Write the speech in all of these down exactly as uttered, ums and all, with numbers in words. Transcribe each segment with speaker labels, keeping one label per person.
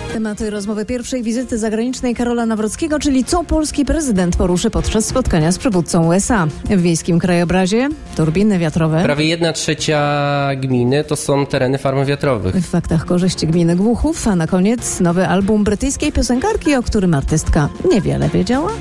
Speaker 1: Tematy rozmowy pierwszej wizyty zagranicznej Karola Nawrockiego, czyli co polski prezydent poruszy podczas spotkania z przywódcą U S A. W wiejskim krajobrazie turbiny wiatrowe.
Speaker 2: Prawie jedna trzecia gminy to są tereny farm wiatrowych.
Speaker 1: W faktach korzyści gminy Głuchów, a na koniec nowy album brytyjskiej piosenkarki, o którym artystka niewiele wiedziała.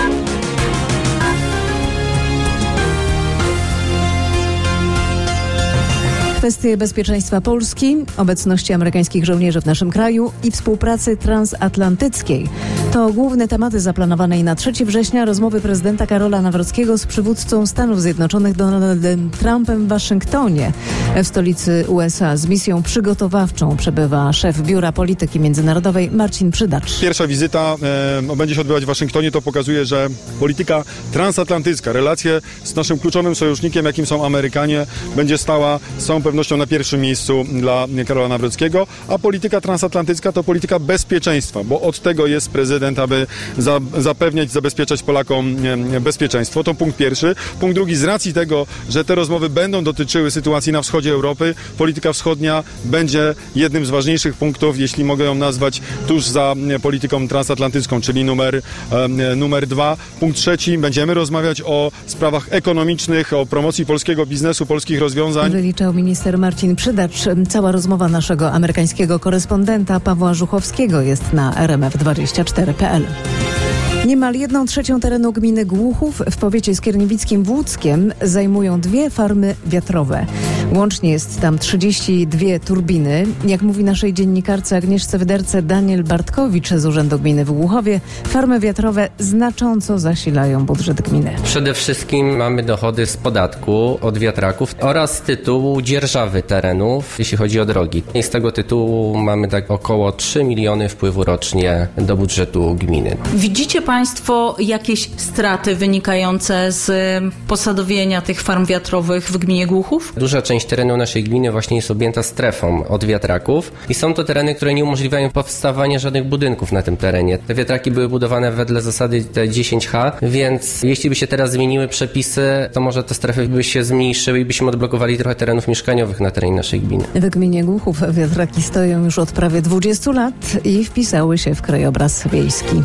Speaker 1: Kwestie bezpieczeństwa Polski, obecności amerykańskich żołnierzy w naszym kraju i współpracy transatlantyckiej. To główne tematy zaplanowanej na trzeciego września rozmowy prezydenta Karola Nawrockiego z przywódcą Stanów Zjednoczonych Donaldem Trumpem w Waszyngtonie. W stolicy U S A z misją przygotowawczą przebywa szef Biura Polityki Międzynarodowej Marcin Przydacz.
Speaker 3: Pierwsza wizyta e, będzie się odbywać w Waszyngtonie. To pokazuje, że polityka transatlantycka, relacje z naszym kluczowym sojusznikiem, jakim są Amerykanie, będzie stała z całą pewnością na pierwszym miejscu dla Karola Nawrockiego, a polityka transatlantycka to polityka bezpieczeństwa, bo od tego jest prezydent, aby za, zapewniać, zabezpieczać Polakom e, bezpieczeństwo. To punkt pierwszy. Punkt drugi, z racji tego, że te rozmowy będą dotyczyły sytuacji na wschodzie Europy, polityka wschodnia będzie jednym z ważniejszych punktów, jeśli mogę ją nazwać, tuż za polityką transatlantycką, czyli numer, e, numer dwa. Punkt trzeci, będziemy rozmawiać o sprawach ekonomicznych, o promocji polskiego biznesu, polskich rozwiązań.
Speaker 1: Wyliczał minister Marcin Przydacz. Cała rozmowa naszego amerykańskiego korespondenta Pawła Żuchowskiego jest na r m f dwadzieścia cztery kropka p l. Niemal jedną trzecią terenu gminy Głuchów w powiecie skierniewickim w Łódzkiem zajmują dwie farmy wiatrowe. Łącznie jest tam trzydzieści dwie turbiny. Jak mówi naszej dziennikarce Agnieszce Wyderce Daniel Bartkowicz z Urzędu Gminy w Głuchowie, farmy wiatrowe znacząco zasilają budżet gminy.
Speaker 2: Przede wszystkim mamy dochody z podatku od wiatraków oraz z tytułu dzierżawy terenów, jeśli chodzi o drogi. I z tego tytułu mamy tak około trzy miliony wpływu rocznie do budżetu gminy.
Speaker 4: Widzicie Państwo jakieś straty wynikające z posadowienia tych farm wiatrowych w gminie Głuchów?
Speaker 2: Duża część terenu naszej gminy właśnie jest objęta strefą od wiatraków i są to tereny, które nie umożliwiają powstawania żadnych budynków na tym terenie. Te wiatraki były budowane wedle zasady dziesięć H, więc jeśli by się teraz zmieniły przepisy, to może te strefy by się zmniejszyły i byśmy odblokowali trochę terenów mieszkaniowych na terenie naszej gminy.
Speaker 1: W gminie Głuchów wiatraki stoją już od prawie dwudziestu lat i wpisały się w krajobraz wiejski.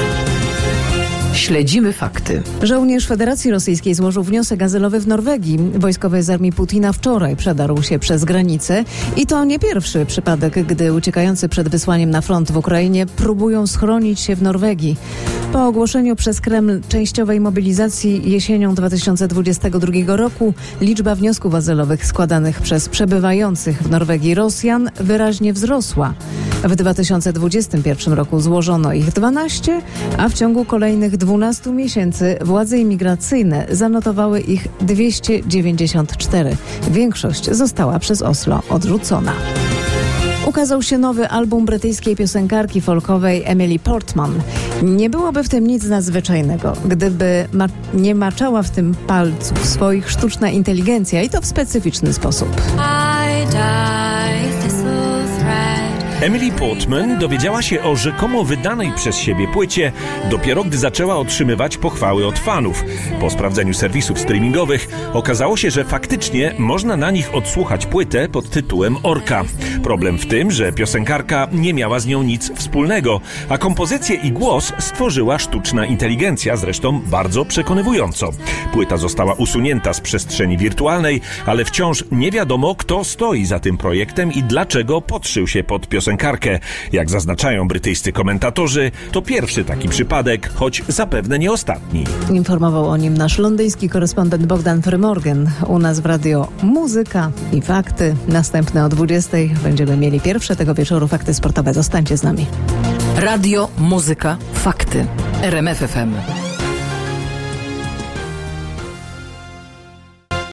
Speaker 5: Śledzimy fakty.
Speaker 1: Żołnierz Federacji Rosyjskiej złożył wniosek azylowy w Norwegii. Wojskowy z armii Putina wczoraj przedarł się przez granicę i to nie pierwszy przypadek, gdy uciekający przed wysłaniem na front w Ukrainie próbują schronić się w Norwegii. Po ogłoszeniu przez Kreml częściowej mobilizacji jesienią dwa tysiące dwudziestego drugiego roku liczba wniosków azylowych składanych przez przebywających w Norwegii Rosjan wyraźnie wzrosła. W dwa tysiące dwudziestym pierwszym roku złożono ich dwanaście, a w ciągu kolejnych dwunastu miesięcy władze imigracyjne zanotowały ich dwieście dziewięćdziesiąt cztery. Większość została przez Oslo odrzucona. Ukazał się nowy album brytyjskiej piosenkarki folkowej Emily Portman. Nie byłoby w tym nic nadzwyczajnego, gdyby ma- nie maczała w tym palców swoich sztuczna inteligencja i to w specyficzny sposób.
Speaker 6: I die, thistle thread.
Speaker 7: Emily Portman dowiedziała się o rzekomo wydanej przez siebie płycie dopiero gdy zaczęła otrzymywać pochwały od fanów. Po sprawdzeniu serwisów streamingowych okazało się, że faktycznie można na nich odsłuchać płytę pod tytułem Orka. Problem w tym, że piosenkarka nie miała z nią nic wspólnego, a kompozycję i głos stworzyła sztuczna inteligencja, zresztą bardzo przekonywująco. Płyta została usunięta z przestrzeni wirtualnej, ale wciąż nie wiadomo, kto stoi za tym projektem i dlaczego podszył się pod piosenkarkę. Jak zaznaczają brytyjscy komentatorzy, to pierwszy taki przypadek, choć zapewne nie ostatni.
Speaker 1: Informował o nim nasz londyński korespondent Bogdan Frymorgan. U nas w radio muzyka i fakty. Następne o dwudziestej będziemy mieli pierwsze tego wieczoru fakty sportowe. Zostańcie z nami.
Speaker 5: Radio, muzyka, fakty. R M F F M.